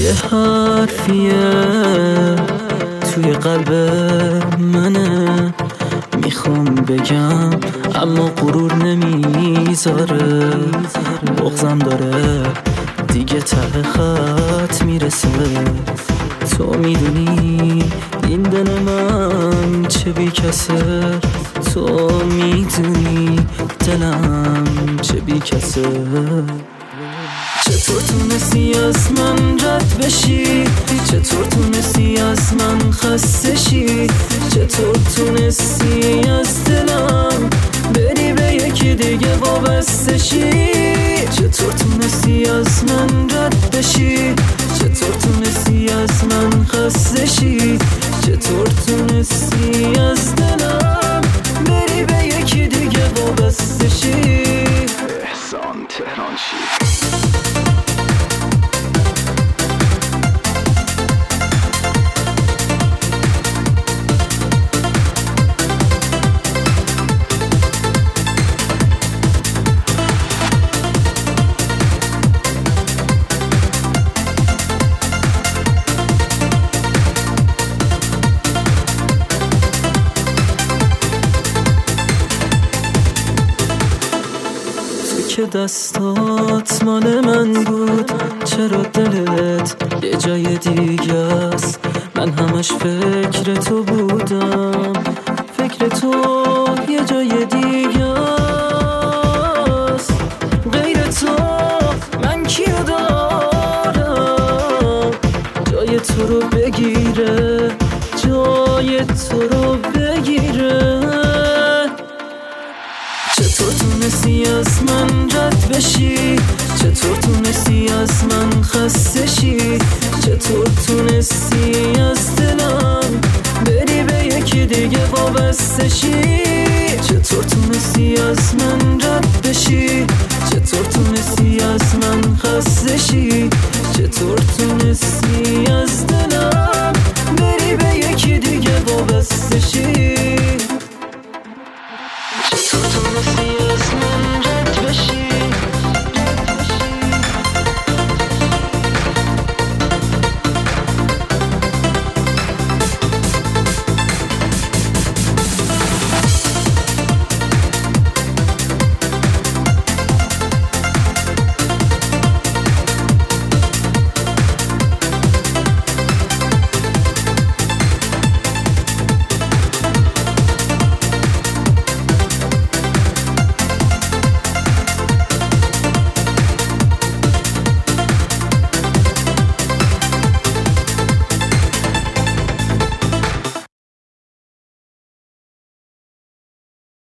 یه حرفیه توی قلب منه، میخوام بگم اما غرور نمیذاره، بغضم داره دیگه ته خط میرسه. تو میدونی این دل من چه بی کسه، تو میدونی دلم چه بی کسه. چطور تونستی از من رد بشی، چطور تونستی از من خسته شی، چطور تونستی از دلم بری به یکی دیگه وابسته شی، چطور تونستی از من رد بشی، چطور تونستی از من خسته شی، چطور تونستی از دلم بری به یکی دیگه وابسته شی. احسان تهرانچی. که دستات مال من بود، چرا دلت یه جای دیگه است؟ من همش فکر تو بودم، فکر تو یه جای دیگه است. غیر تو من کیو دارم جای تو رو بگیره، جای تو رو بگیره. چطور تونستی از من رد بشی، چطور تونستی از من خسته شی، چطور تونستی از دلم بری به یکی دیگه وابسته شی، چطور تونستی از من رد بشی، چطور تونستی از من خسته شی، چطور تونستی از دلم بری به یکی دیگه وابسته شی.